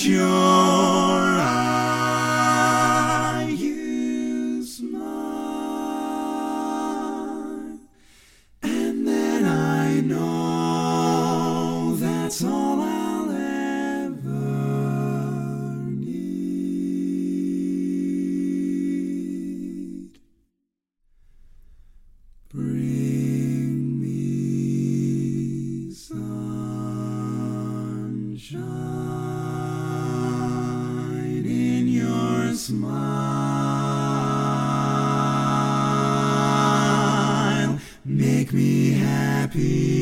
at your eye you smile, and then I know that's all I'll ever need. Bring me sunshine in your smile. Make me happy